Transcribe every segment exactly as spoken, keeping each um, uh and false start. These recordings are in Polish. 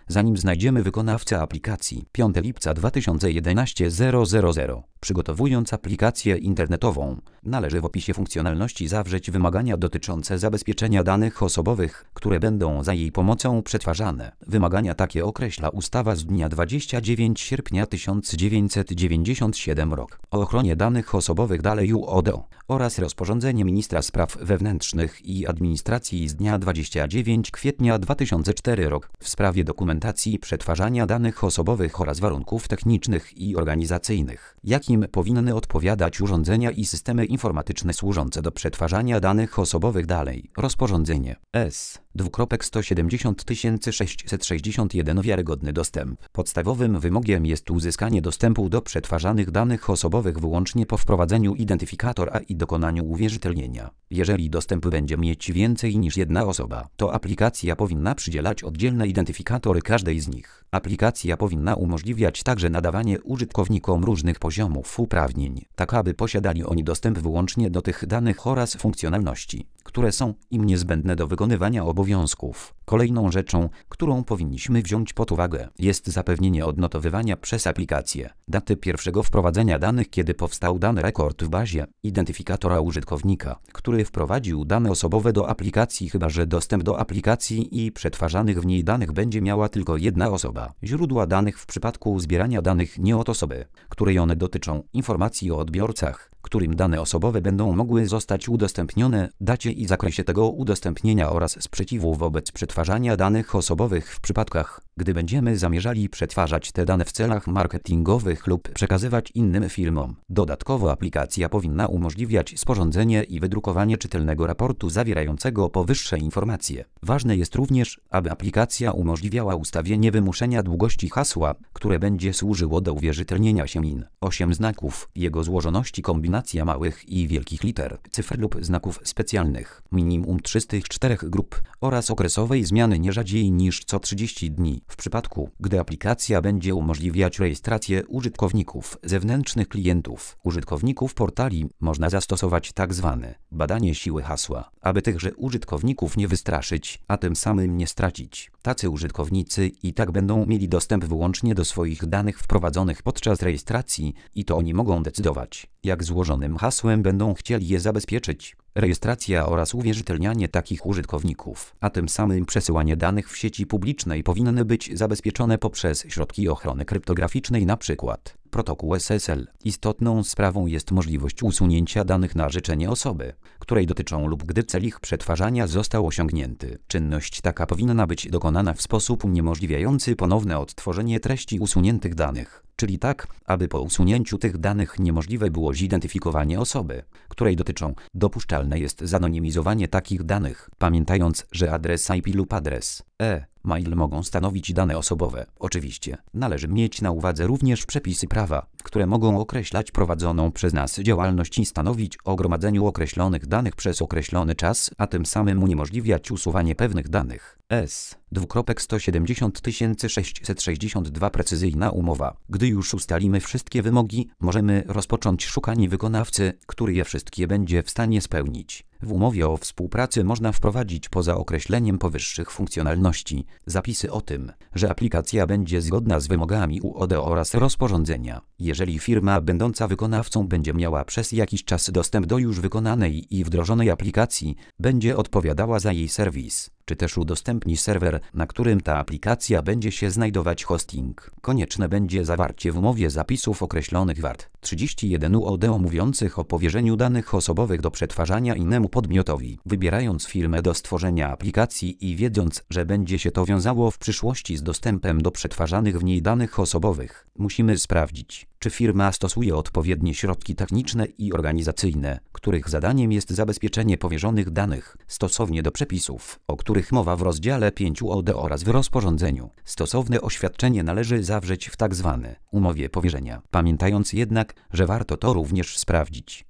zanim znajdziemy wykonawcę aplikacji. piątego lipca dwa tysiące jedenastego zero zero zero. Przygotowując aplikację internetową, należy w opisie funkcjonalności zawrzeć wymagania dotyczące zabezpieczenia danych osobowych, które będą za jej pomocą przetwarzane. Wymagania takie określa ustawa z dnia dwudziestego dziewiątego sierpnia tysiąc dziewięćset dziewięćdziesiątego siódmego roku o ochronie danych osobowych dalej U O D O oraz rozporządzenie Ministra Spraw Wewnętrznych i Administracji z dnia dwudziestego dziewiątego kwietnia dwa tysiące czwartego roku w sprawie dokumentacji przetwarzania danych osobowych oraz warunków technicznych i organizacyjnych, jakim powinny odpowiadać urządzenia i systemy informatyczne służące do przetwarzania danych osobowych dalej. Rozporządzenie S. sto siedemdziesiąt tysięcy sześćset sześćdziesiąt jeden Wiarygodny dostęp. Podstawowym wymogiem jest uzyskanie dostępu do przetwarzanych danych osobowych wyłącznie po wprowadzeniu identyfikatora i dokonaniu uwierzytelnienia. Jeżeli dostęp będzie mieć więcej niż jedna osoba, to aplikacja powinna przydzielać oddzielne identyfikatory każdej z nich. Aplikacja powinna umożliwiać także nadawanie użytkownikom różnych poziomów uprawnień, tak aby posiadali oni dostęp wyłącznie do tych danych oraz funkcjonalności, które są im niezbędne do wykonywania obowiązków. Kolejną rzeczą, którą powinniśmy wziąć pod uwagę, jest zapewnienie odnotowywania przez aplikację daty pierwszego wprowadzenia danych, kiedy powstał dany rekord w bazie identyfikatora użytkownika, który wprowadził dane osobowe do aplikacji, chyba że dostęp do aplikacji i przetwarzanych w niej danych będzie miała tylko jedna osoba. Źródła danych w przypadku zbierania danych nie od osoby, której one dotyczą, informacji o odbiorcach, którym dane osobowe będą mogły zostać udostępnione, dacie i zakresie tego udostępnienia oraz sprzeciwu wobec przetwarzania danych osobowych w przypadkach, gdy będziemy zamierzali przetwarzać te dane w celach marketingowych lub przekazywać innym firmom. Dodatkowo aplikacja powinna umożliwiać sporządzenie i wydrukowanie czytelnego raportu zawierającego powyższe informacje. Ważne jest również, aby aplikacja umożliwiała ustawienie wymuszenia długości hasła, które będzie służyło do uwierzytelnienia się in. osiem znaków, jego złożoności kombinacja małych i wielkich liter, cyfr lub znaków specjalnych, minimum trzy z tych czterech grup oraz okresowej zmiany nie rzadziej niż co trzydzieści dni. W przypadku, gdy aplikacja będzie umożliwiać rejestrację użytkowników zewnętrznych klientów, użytkowników portali, można zastosować tzw. badanie siły hasła, aby tychże użytkowników nie wystraszyć, a tym samym nie stracić. Tacy użytkownicy i tak będą mieli dostęp wyłącznie do swoich danych wprowadzonych podczas rejestracji i to oni mogą decydować, jak złożonym hasłem będą chcieli je zabezpieczyć. Rejestracja oraz uwierzytelnianie takich użytkowników, a tym samym przesyłanie danych w sieci publicznej powinny być zabezpieczone poprzez środki ochrony kryptograficznej, np. protokół S S L. Istotną sprawą jest możliwość usunięcia danych na życzenie osoby, której dotyczą lub gdy cel ich przetwarzania został osiągnięty. Czynność taka powinna być dokonana w sposób uniemożliwiający ponowne odtworzenie treści usuniętych danych, czyli tak, aby po usunięciu tych danych niemożliwe było zidentyfikowanie osoby, której dotyczą. Dopuszczalne jest zanonimizowanie takich danych, pamiętając, że adres I P lub adres e-mail mogą stanowić dane osobowe. Oczywiście, należy mieć na uwadze również przepisy prawa, które mogą określać prowadzoną przez nas działalność i stanowić o gromadzeniu określonych danych przez określony czas, a tym samym uniemożliwiać usuwanie pewnych danych. S. sto siedemdziesiąt tysięcy sześćset sześćdziesiąt dwa Precyzyjna umowa. Gdy już ustalimy wszystkie wymogi, możemy rozpocząć szukanie wykonawcy, który je wszystkie będzie w stanie spełnić. W umowie o współpracy można wprowadzić poza określeniem powyższych funkcjonalności zapisy o tym, że aplikacja będzie zgodna z wymogami U O D O oraz rozporządzenia. Jeżeli firma będąca wykonawcą będzie miała przez jakiś czas dostęp do już wykonanej i wdrożonej aplikacji, będzie odpowiadała za jej serwis, czy też udostępni serwer, na którym ta aplikacja będzie się znajdować hosting. Konieczne będzie zawarcie w umowie zapisów określonych w art. trzydzieści jeden U O D O mówiących o powierzeniu danych osobowych do przetwarzania innemu podmiotowi. Wybierając firmę do stworzenia aplikacji i wiedząc, że będzie się to wiązało w przyszłości z dostępem do przetwarzanych w niej danych osobowych, musimy sprawdzić, czy firma stosuje odpowiednie środki techniczne i organizacyjne, których zadaniem jest zabezpieczenie powierzonych danych, stosownie do przepisów, o których mowa w rozdziale pięć U O D O oraz w rozporządzeniu. Stosowne oświadczenie należy zawrzeć w tzw. umowie powierzenia, pamiętając jednak, że warto to również sprawdzić,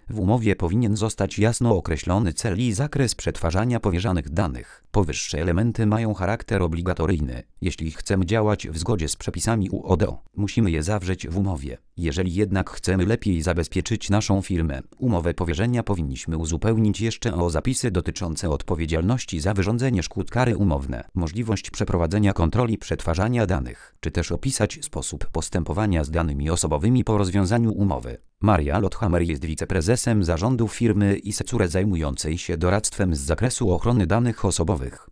W umowie powinien zostać jasno określony cel i zakres przetwarzania powierzanych danych. Powyższe elementy mają charakter obligatoryjny. Jeśli chcemy działać w zgodzie z przepisami U O D O, musimy je zawrzeć w umowie. Jeżeli jednak chcemy lepiej zabezpieczyć naszą firmę, umowę powierzenia powinniśmy uzupełnić jeszcze o zapisy dotyczące odpowiedzialności za wyrządzenie szkód, kary umowne, możliwość przeprowadzenia kontroli przetwarzania danych, czy też opisać sposób postępowania z danymi osobowymi po rozwiązaniu umowy. Maria Lotthammer jest wiceprezesem zarządu firmy Isecure zajmującej się doradztwem z zakresu ochrony danych osobowych.